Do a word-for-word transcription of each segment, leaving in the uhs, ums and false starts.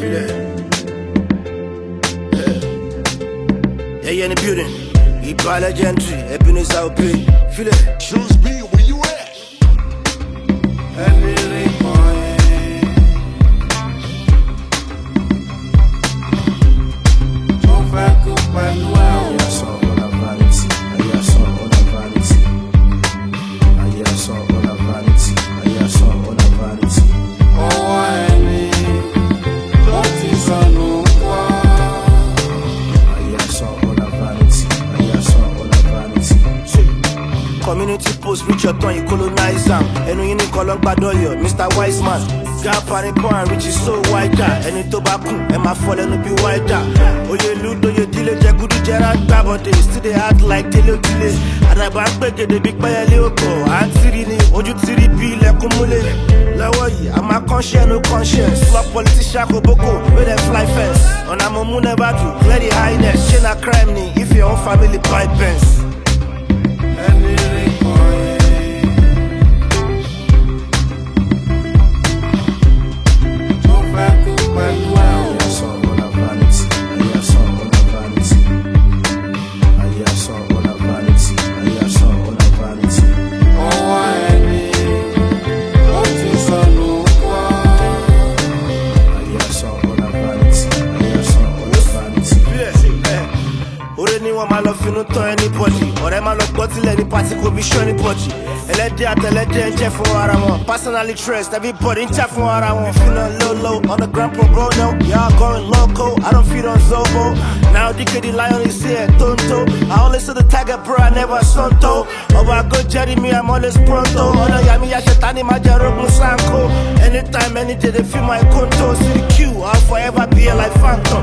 Feel it. Yeah, yeah, in the building. Iba legendary, Ebenezer Obey. Feel it. Choose me, where you at? Every morning, don't back up and well. I saw all the vanity. I saw all the vanity. I saw all the vanity. I saw all the vanity. Oh, I need, don't is a no I saw all the vanity. I saw all the vanity. Community post, reach your tongue, you colonize them. And you need Colon Badoyo, Mister Wiseman. Gap and point, which is so wider. And it tobacco, and my fallen will be wider. Oh, you loot, oh, you delay, Jagudu Gerard Babode. Still they act like Tele Tele. And I back back the big boy, Leopo. And Sirini, Oju Tiri P, Lekumule. Lawoyi, I'm a conscience, no conscience. Swap politician, Koboko, where they fly fence. On a moon never do, clear the highness. Chain a crime, ni, if your own family buy pence. Every morning, don't back up and well. I saw all the vanity. I saw all the vanity. I saw all the vanity. I saw all the vanity. Oh, I need, don't is a no I saw all the vanity. I saw all the vanity. Ore ni wọn máa lọ finú tán anybody. Ọ̀rẹ́ máa lọ gbọ́ tilẹ̀ ní party kò bí ṣọ́ anybody. Ẹlẹ́dẹ̀ àtẹlẹ́dẹ̀ ń jẹ́ fún ara wọn. Personal interest, everybody ń jà fún ara wọn. Feeling low low on the ground pro bono. Y'all going loco, I don't feed on Zobo. Now D K the lion is here, Tonto. I only saw the tiger bro, I never Sonto. Over go Jerry me, I'm always pronto. Ọ̀nà yàmi yàṣẹ̀tání máa jẹ́ rogun sanko. Anytime, any day they feel my conto. See the Q, I'll forever be here like Phantom.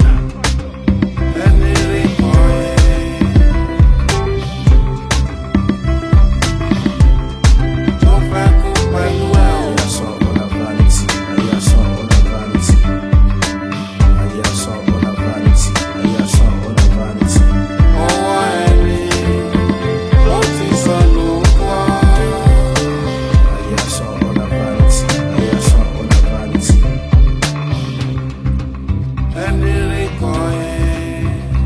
Every morning, don't back up and well. I saw all the vanity. I saw all the vanity. I saw all the vanity. I saw all the vanity. Oh, I need, don't is a no I saw all the vanity. I saw all the vanity. Every morning,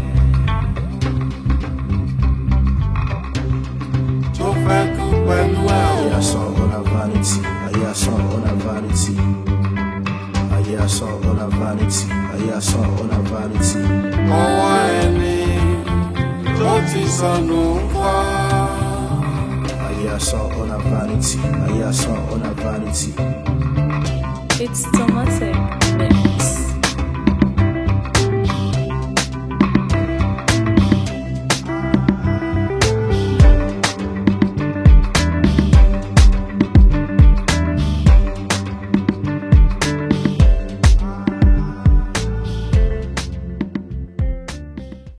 don't back up and well. I saw all the vanity. I saw all the vanity. I saw all the vanity. I saw all the vanity. Oh, I need, don't is a no I saw all the vanity. I saw all the vanity. It's Tomatic.